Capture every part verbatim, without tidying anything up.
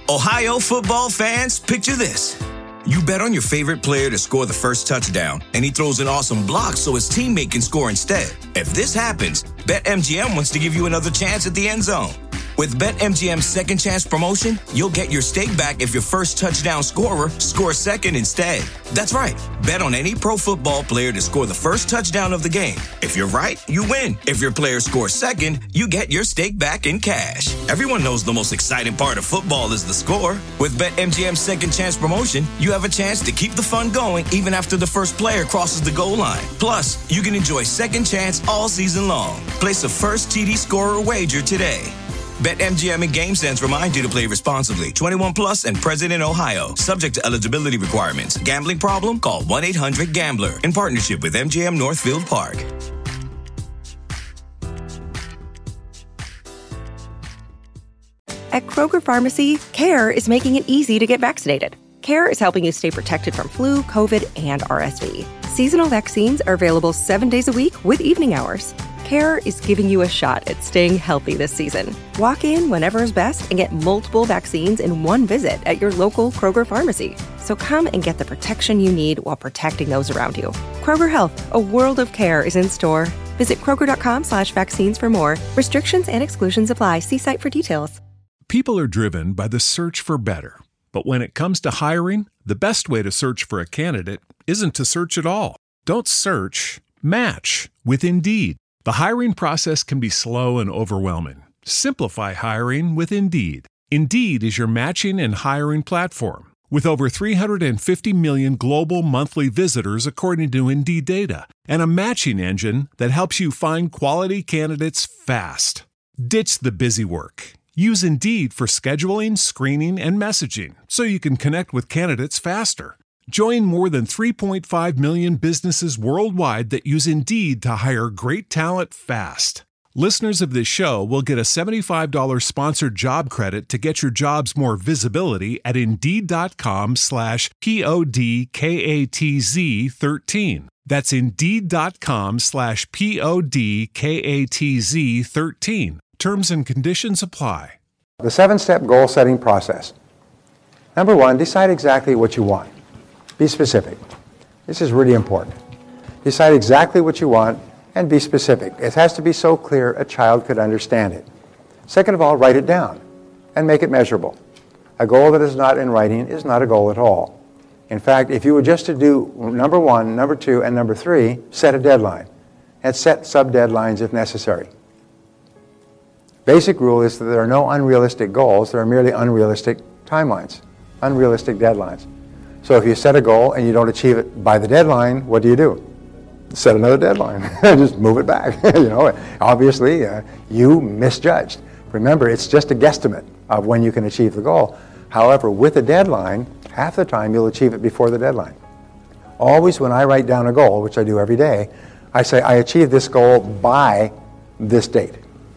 Ohio football fans, picture this. You bet on your favorite player to score the first touchdown, and he throws an awesome block so his teammate can score instead. If this happens, BetMGM wants to give you another chance at the end zone. With BetMGM's Second Chance promotion, you'll get your stake back if your first touchdown scorer scores second instead. That's right. Bet on any pro football player to score the first touchdown of the game. If you're right, you win. If your player scores second, you get your stake back in cash. Everyone knows the most exciting part of football is the score. With BetMGM's Second Chance promotion, you have a chance to keep the fun going even after the first player crosses the goal line. Plus, you can enjoy Second Chance all season long. Place a first T D scorer wager today. BetMGM and GameSense remind you to play responsibly. twenty-one plus and present in Ohio. Subject to eligibility requirements. Gambling problem? Call one eight hundred gambler. In partnership with M G M Northfield Park. At Kroger Pharmacy, CARE is making it easy to get vaccinated. CARE is helping you stay protected from flu, COVID, and R S V. Seasonal vaccines are available seven days a week with evening hours. CARE is giving you a shot at staying healthy this season. Walk in whenever is best and get multiple vaccines in one visit at your local Kroger pharmacy. So come and get the protection you need while protecting those around you. Kroger Health, a world of care is in store. Visit Kroger.com slash vaccines for more. Restrictions and exclusions apply. See site for details. People are driven by the search for better. But when it comes to hiring, the best way to search for a candidate isn't to search at all. Don't search, match with Indeed. The hiring process can be slow and overwhelming. Simplify hiring with Indeed. Indeed is your matching and hiring platform. With over three hundred fifty million global monthly visitors according to Indeed data, and a matching engine that helps you find quality candidates fast. Ditch the busy work. Use Indeed for scheduling, screening, and messaging so you can connect with candidates faster. Join more than three point five million businesses worldwide that use Indeed to hire great talent fast. Listeners of this show will get a seventy-five dollars sponsored job credit to get your jobs more visibility at Indeed.com slash P-O-D-K-A-T-Z 13. That's Indeed.com slash P-O-D-K-A-T-Z 13. Terms and conditions apply. The seven-step goal-setting process. Number one, decide exactly what you want. Be specific. This is really important. Decide exactly what you want and be specific. It has to be so clear a child could understand it. Second of all, write it down and make it measurable. A goal that is not in writing is not a goal at all. In fact, if you were just to do number one, number two, and number three, set a deadline and set sub-deadlines if necessary. Basic rule is that there are no unrealistic goals, there are merely unrealistic timelines, unrealistic deadlines. So if you set a goal and you don't achieve it by the deadline, what do you do? Set another deadline. Just move it back. You know, obviously, uh, you misjudged. Remember, it's just a guesstimate of when you can achieve the goal. However, with a deadline, half the time you'll achieve it before the deadline. Always when I write down a goal, which I do every day, I say I achieved this goal by this date.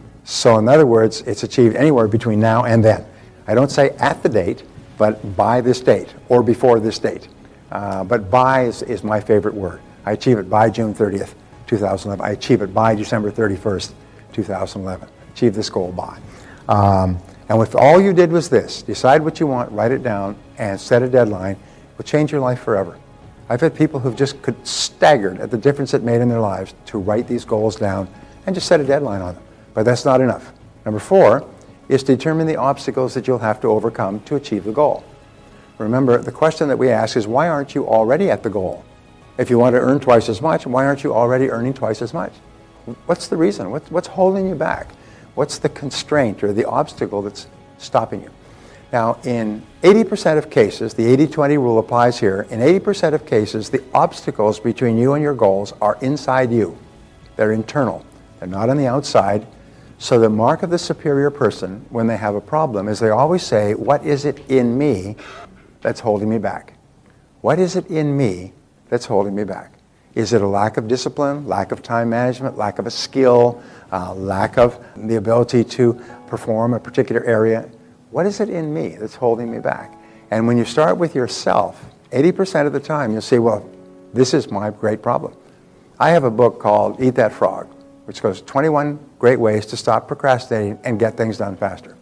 So in other words, it's achieved anywhere between now and then. I don't say at the date, but by this date or before this date. Uh, but by is, is my favorite word. I achieve it by June thirtieth, two thousand eleven. I achieve it by December thirty-first, two thousand eleven. Achieve this goal by. Um, and if all you did was this, decide what you want, write it down, and set a deadline, it will change your life forever. I've had people who've just could, staggered at the difference it made in their lives to write these goals down and just set a deadline on them. But that's not enough. Number four is to determine the obstacles that you'll have to overcome to achieve the goal. Remember, the question that we ask is, why aren't you already at the goal? If you want to earn twice as much, why aren't you already earning twice as much? What's the reason? What's, what's holding you back? What's the constraint or the obstacle that's stopping you? Now, in eighty percent of cases, the eighty twenty rule applies here. In eighty percent of cases, the obstacles between you and your goals are inside you. They're internal. They're not on the outside. So the mark of the superior person when they have a problem is they always say, what is it in me that's holding me back? What is it in me that's holding me back? Is it a lack of discipline, lack of time management, lack of a skill, uh, lack of the ability to perform a particular area? What is it in me that's holding me back? And when you start with yourself, eighty percent of the time you'll say, well, this is my great problem. I have a book called Eat That Frog, which goes twenty-one great ways to stop procrastinating and get things done faster.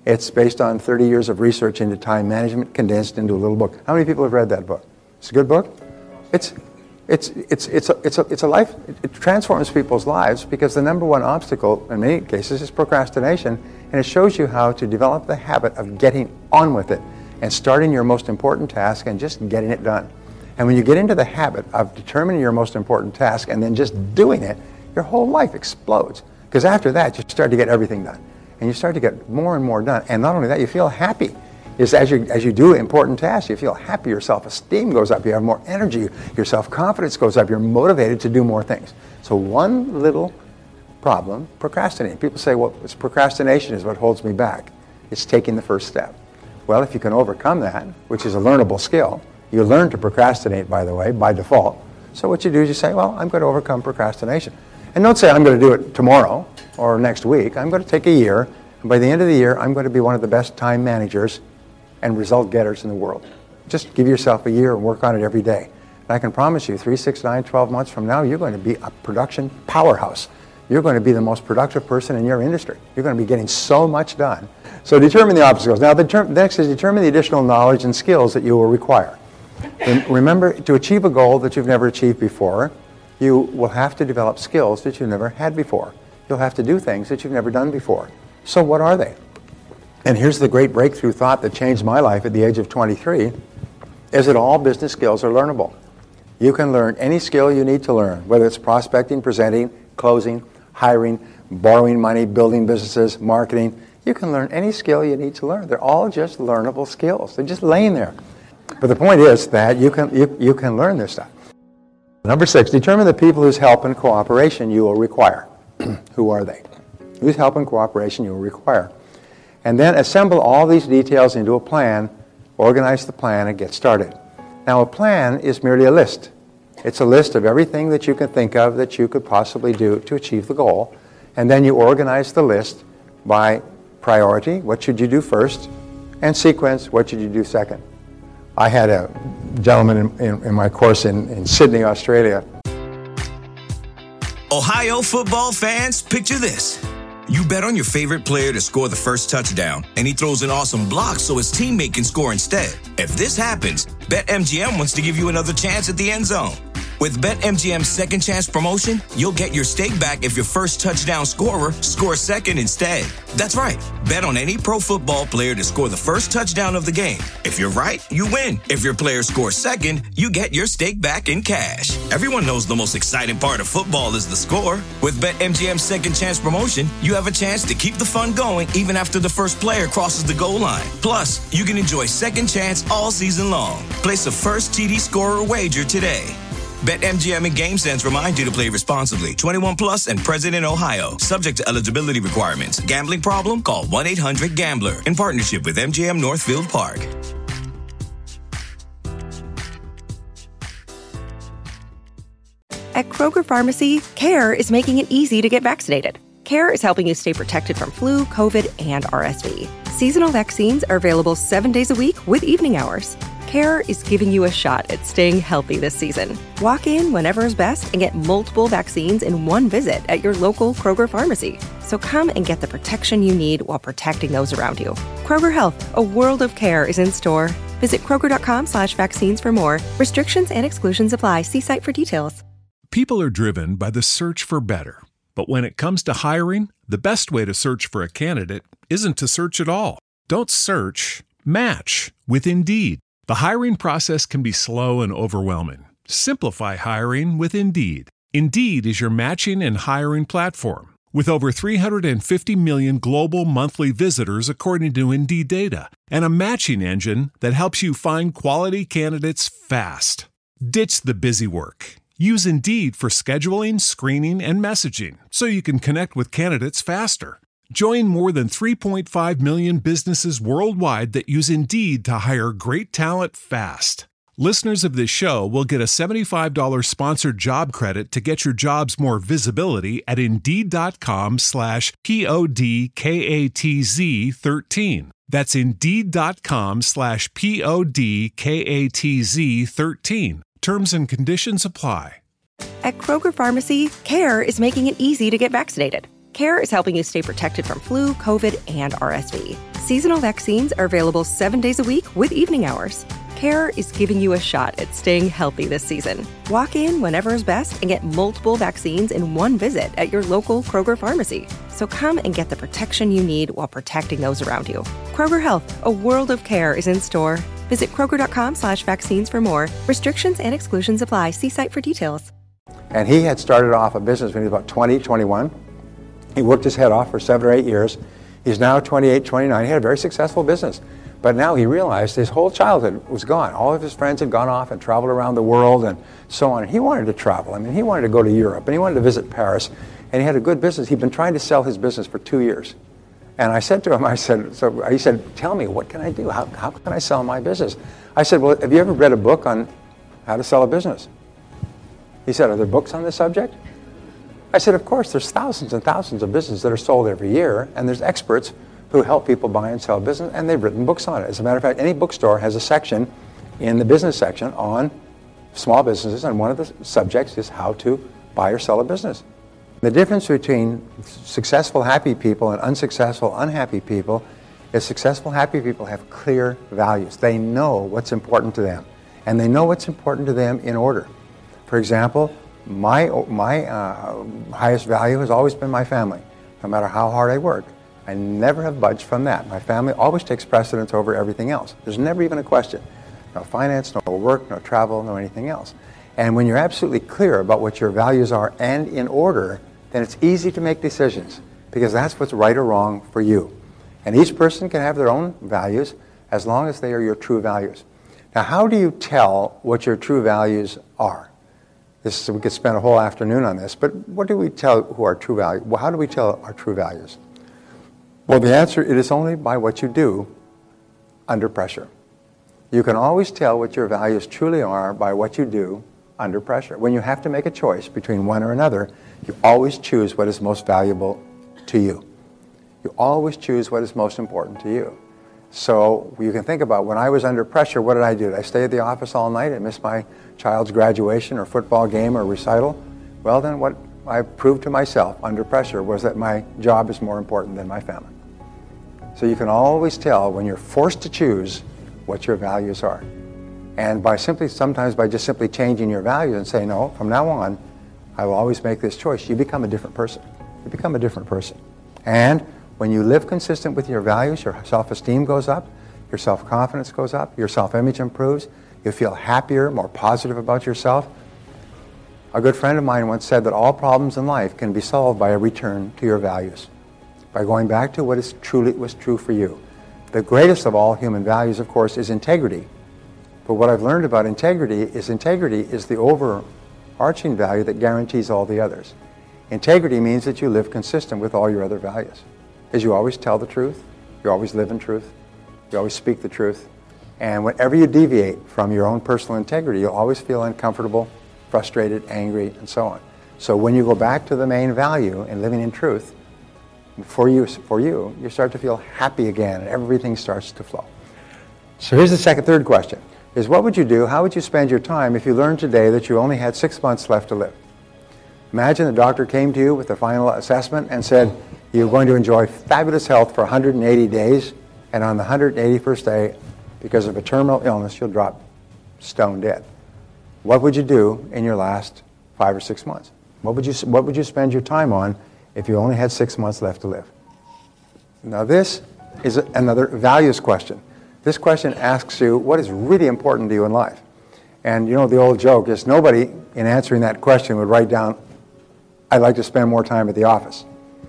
It's based on thirty years of research into time management condensed into a little book. How many people have read that book? It's a good book? It's, it's, it's, it's, a, it's, a, it's a life, it transforms people's lives because the number one obstacle in many cases is procrastination, and it shows you how to develop the habit of getting on with it and starting your most important task and just getting it done. And when you get into the habit of determining your most important task and then just doing it, your whole life explodes. Because after that, you start to get everything done. And you start to get more and more done. And not only that, you feel happy. Is as you as you do important tasks, you feel happy, your self-esteem goes up, you have more energy, your self-confidence goes up, you're motivated to do more things. So one little problem, procrastinating. People say, well, it's procrastination is what holds me back. It's taking the first step. Well, if you can overcome that, which is a learnable skill, you learn to procrastinate, by the way, by default. So what you do is you say, well, I'm going to overcome procrastination. And don't say I'm going to do it tomorrow or next week. I'm going to take a year, and by the end of the year, I'm going to be one of the best time managers and result getters in the world. Just give yourself a year and work on it every day. And I can promise you, three, six, nine, twelve months from now, you're going to be a production powerhouse. You're going to be the most productive person in your industry. You're going to be getting so much done. So determine the obstacles. Now, the term, next is determine the additional knowledge and skills that you will require. And remember, to achieve a goal that you've never achieved before, you will have to develop skills that you've never had before. You'll have to do things that you've never done before. So what are they? And here's the great breakthrough thought that changed my life at the age of twenty-three, is that all business skills are learnable. You can learn any skill you need to learn, whether it's prospecting, presenting, closing, hiring, borrowing money, building businesses, marketing. You can learn any skill you need to learn. They're all just learnable skills. They're just laying there. But the point is that you can, you, you can learn this stuff. Number six, determine the people whose help and cooperation you will require. Who are they? Whose help and cooperation you will require. And then assemble all these details into a plan, organize the plan, and get started. Now, a plan is merely a list. It's a list of everything that you can think of that you could possibly do to achieve the goal. And then you organize the list by priority, what should you do first, and sequence, what should you do second. I had a gentleman in, in, in my course in, in Sydney, Australia. Ohio football fans, picture this. You bet on your favorite player to score the first touchdown, and he throws an awesome block so his teammate can score instead. If this happens, BetMGM wants to give you another chance at the end zone. With BetMGM's second chance promotion, you'll get your stake back if your first touchdown scorer scores second instead. That's right. Bet on any pro football player to score the first touchdown of the game. If you're right, you win. If your player scores second, you get your stake back in cash. Everyone knows the most exciting part of football is the score. With BetMGM's second chance promotion, you have a chance to keep the fun going even after the first player crosses the goal line. Plus, you can enjoy second chance all season long. Place a first T D scorer wager today. BetMGM and GameSense remind you to play responsibly. twenty-one plus and present in Ohio. Subject to eligibility requirements. Gambling problem? Call one eight hundred gambler. In partnership with M G M Northfield Park. At Kroger Pharmacy, CARE is making it easy to get vaccinated. CARE is helping you stay protected from flu, COVID, and R S V. Seasonal vaccines are available seven days a week with evening hours. CARE is giving you a shot at staying healthy this season. Walk in whenever is best and get multiple vaccines in one visit at your local Kroger pharmacy. So come and get the protection you need while protecting those around you. Kroger Health, a world of care is in store. Visit Kroger.com slash vaccines for more. Restrictions and exclusions apply. See site for details. People are driven by the search for better. But when it comes to hiring, the best way to search for a candidate isn't to search at all. Don't search, match with Indeed. The hiring process can be slow and overwhelming. Simplify hiring with Indeed. Indeed is your matching and hiring platform. With over three hundred fifty million global monthly visitors according to Indeed data, and a matching engine that helps you find quality candidates fast. Ditch the busy work. Use Indeed for scheduling, screening, and messaging so you can connect with candidates faster. Join more than three point five million businesses worldwide that use Indeed to hire great talent fast. Listeners of this show will get a seventy-five dollars sponsored job credit to get your jobs more visibility at Indeed.com slash P-O-D-K-A-T-Z 13. That's Indeed.com slash P-O-D-K-A-T-Z 13. Terms and conditions apply. At Kroger Pharmacy, CARE is making it easy to get vaccinated. CARE is helping you stay protected from flu, COVID, and R S V. Seasonal vaccines are available seven days a week with evening hours. CARE is giving you a shot at staying healthy this season. Walk in whenever is best and get multiple vaccines in one visit at your local Kroger pharmacy. So come and get the protection you need while protecting those around you. Kroger Health, a world of care is in store. Visit Kroger.com slash vaccines for more. Restrictions and exclusions apply. See site for details. And he had started off a business when he was about twenty, twenty-one. He worked his head off for seven or eight years. He's now twenty-eight, twenty-nine. He had a very successful business. But now he realized his whole childhood was gone. All of his friends had gone off and traveled around the world and so on. And he wanted to travel. I mean, he wanted to go to Europe and he wanted to visit Paris. And he had a good business. He'd been trying to sell his business for two years. And I said to him, I said, so he said, tell me, what can I do? How, how can I sell my business? I said, well, have you ever read a book on how to sell a business? He said, are there books on this subject? I said, of course, there's thousands and thousands of businesses that are sold every year, and there's experts who help people buy and sell business, and they've written books on it. As a matter of fact, any bookstore has a section in the business section on small businesses, and one of the subjects is how to buy or sell a business. The difference between successful, happy people and unsuccessful, unhappy people is successful, happy people have clear values. They know what's important to them, and they know what's important to them in order. For example, my, my uh, highest value has always been my family, no matter how hard I work. I never have budged from that. My family always takes precedence over everything else. There's never even a question. No finance, no work, no travel, no anything else. And when you're absolutely clear about what your values are and in order, then it's easy to make decisions because that's what's right or wrong for you. And each person can have their own values as long as they are your true values. Now, how do you tell what your true values are? This, we could spend a whole afternoon on this, but what do we tell who are true values? Well, how do we tell our true values? Well, the answer, it is only by what you do under pressure. You can always tell what your values truly are by what you do under pressure. When you have to make a choice between one or another, you always choose what is most valuable to you. You always choose what is most important to you. So you can think about when I was under pressure, what did I do? Did I stay at the office all night and miss my child's graduation or football game or recital? Well, then what I proved to myself under pressure was that my job is more important than my family. So you can always tell when you're forced to choose what your values are. And by simply, sometimes by just simply changing your values and saying, no, from now on, I will always make this choice, you become a different person. You become a different person. And when you live consistent with your values, your self-esteem goes up, your self-confidence goes up, your self-image improves, you feel happier, more positive about yourself. A good friend of mine once said that all problems in life can be solved by a return to your values, by going back to what is truly was true for you. The greatest of all human values, of course, is integrity. But what I've learned about integrity is integrity is the overarching value that guarantees all the others. Integrity means that you live consistent with all your other values. Is you always tell the truth, you always live in truth, you always speak the truth, and whenever you deviate from your own personal integrity, you'll always feel uncomfortable, frustrated, angry, and so on. So when you go back to the main value in living in truth, for you, for you, you start to feel happy again, and everything starts to flow. So here's the second, third question, is what would you do, how would you spend your time if you learned today that you only had six months left to live? Imagine the doctor came to you with the final assessment and said, you're going to enjoy fabulous health for one hundred eighty days, and on the one hundred eighty-first day, because of a terminal illness, you'll drop stone dead. What would you do in your last five or six months? What would you, what would you spend your time on if you only had six months left to live? Now this is another values question. This question asks you what is really important to you in life. And you know the old joke is nobody in answering that question would write down, I'd like to spend more time at the office.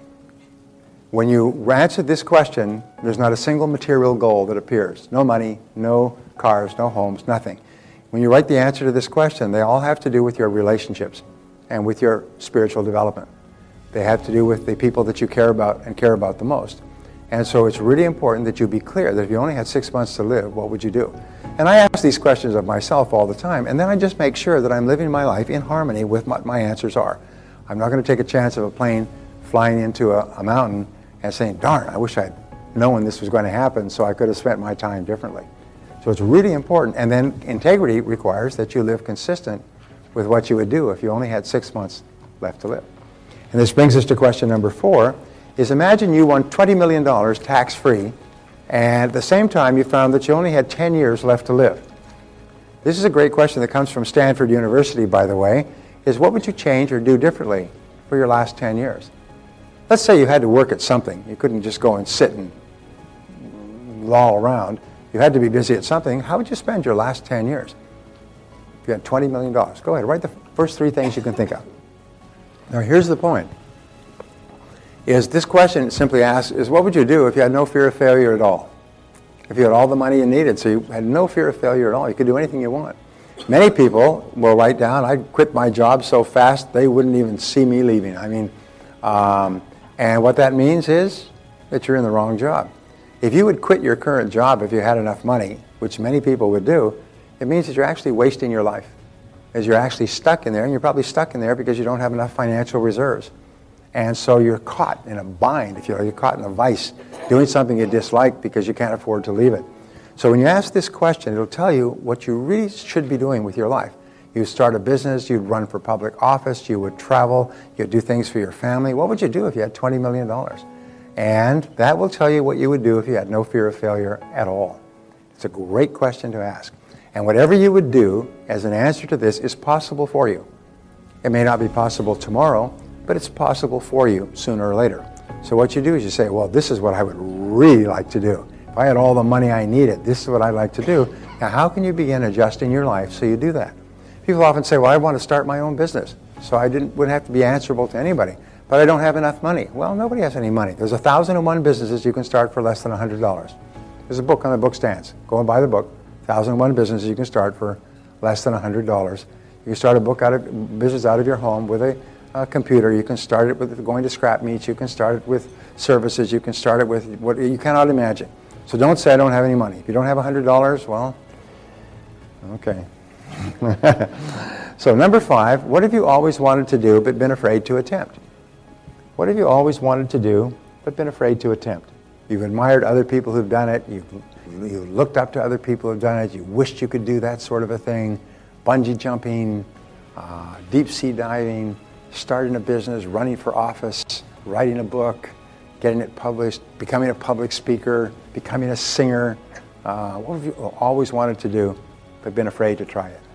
When you answer this question, there's not a single material goal that appears. No money, no cars, no homes, nothing. When you write the answer to this question, they all have to do with your relationships and with your spiritual development. They have to do with the people that you care about and care about the most. And so it's really important that you be clear that if you only had six months to live, what would you do? And I ask these questions of myself all the time, and then I just make sure that I'm living my life in harmony with what my answers are. I'm not going to take a chance of a plane flying into a, a mountain and saying, darn, I wish I'd known this was going to happen so I could have spent my time differently. So it's really important. And then integrity requires that you live consistent with what you would do if you only had six months left to live. And this brings us to question number four, is imagine you won twenty million dollars tax-free And at the same time, you found that you only had ten years left to live. This is a great question that comes from Stanford University, by the way, is what would you change or do differently for your last ten years? Let's say you had to work at something. You couldn't just go and sit and loll around. You had to be busy at something. How would you spend your last ten years? If you had twenty million dollars, go ahead, write the first three things you can think of. Now, here's the point. Is this question simply asks is what would you do if you had no fear of failure at all? If you had all the money you needed, so you had no fear of failure at all, you could do anything you want. Many people will write down, I'd quit my job so fast they wouldn't even see me leaving. I mean, um, and what that means is that you're in the wrong job. If you would quit your current job if you had enough money, which many people would do, it means that you're actually wasting your life. As you're actually stuck in there, and you're probably stuck in there because you don't have enough financial reserves. And so you're caught in a bind, if you know, you're caught in a vice, doing something you dislike because you can't afford to leave it. So when you ask this question, it'll tell you what you really should be doing with your life. You'd start a business, you'd run for public office, you would travel, you'd do things for your family. What would you do if you had twenty million dollars? And that will tell you what you would do if you had no fear of failure at all. It's a great question to ask. And whatever you would do as an answer to this is possible for you. It may not be possible tomorrow, but it's possible for you sooner or later. So what you do is you say, well, this is what I would really like to do. If I had all the money I needed, this is what I'd like to do. Now, how can you begin adjusting your life so you do that? People often say, well, I want to start my own business, so I didn't, wouldn't have to be answerable to anybody, but I don't have enough money. Well, nobody has any money. There's a thousand and one businesses you can start for less than one hundred dollars. There's a book on the book stands. Go and buy the book. one thousand and one businesses you can start for less than one hundred dollars. You can start a book out of business out of your home with a uh, computer. You can start it with going to scrap meets. You can start it with services. You can start it with what you cannot imagine. So don't say I don't have any money. If you don't have one hundred dollars, well, okay. So number five, what have you always wanted to do but been afraid to attempt? What have you always wanted to do but been afraid to attempt? You've admired other people who've done it. You've, you've looked up to other people who've done it. You wished you could do that sort of a thing. Bungee jumping, uh, deep sea diving, starting a business, running for office, writing a book, getting it published, becoming a public speaker, becoming a singer. Uh, what have you always wanted to do but been afraid to try it?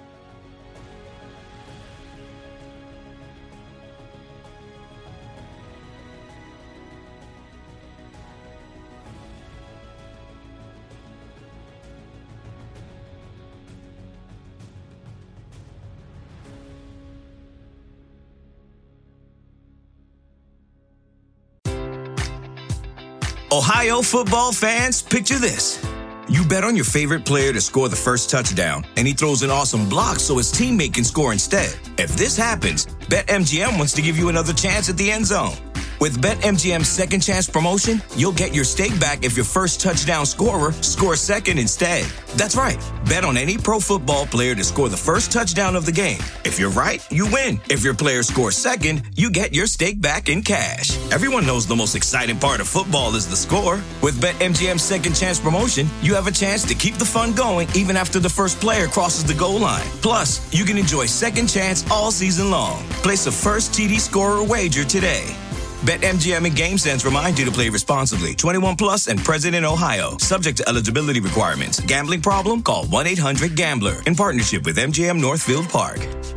Ohio football fans, picture this. You bet on your favorite player to score the first touchdown, and he throws an awesome block so his teammate can score instead. If this happens, BetMGM wants to give you another chance at the end zone. With BetMGM's second chance promotion, you'll get your stake back if your first touchdown scorer scores second instead. That's right. Bet on any pro football player to score the first touchdown of the game. If you're right, you win. If your player scores second, you get your stake back in cash. Everyone knows the most exciting part of football is the score. With BetMGM's second chance promotion, you have a chance to keep the fun going even after the first player crosses the goal line. Plus, you can enjoy second chance all season long. Place a first T D scorer wager today. BetMGM and GameSense remind you to play responsibly. twenty-one plus and present in Ohio. Subject to eligibility requirements. Gambling problem? Call one eight hundred gambler. In partnership with M G M Northfield Park.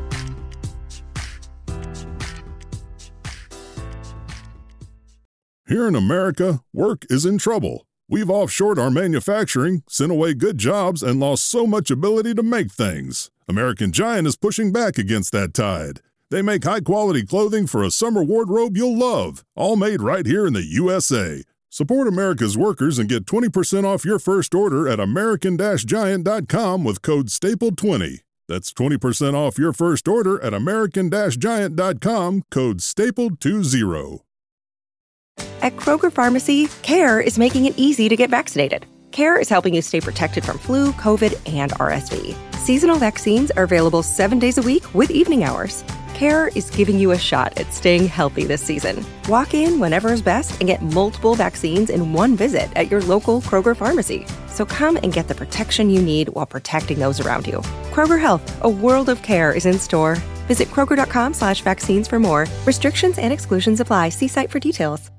Here in America, work is in trouble. We've offshored our manufacturing, sent away good jobs, and lost so much ability to make things. American Giant is pushing back against that tide. They make high-quality clothing for a summer wardrobe you'll love, all made right here in the U S A. Support America's workers and get twenty percent off your first order at American Giant dot com with code staple twenty. That's twenty percent off your first order at American Giant dot com, code staple twenty. At Kroger Pharmacy, CARE is making it easy to get vaccinated. CARE is helping you stay protected from flu, COVID, and R S V. Seasonal vaccines are available seven days a week with evening hours. CARE is giving you a shot at staying healthy this season. Walk in whenever is best and get multiple vaccines in one visit at your local Kroger pharmacy. So come and get the protection you need while protecting those around you. Kroger Health, a world of care is in store. Visit Kroger.com slash vaccines for more. Restrictions and exclusions apply. See site for details.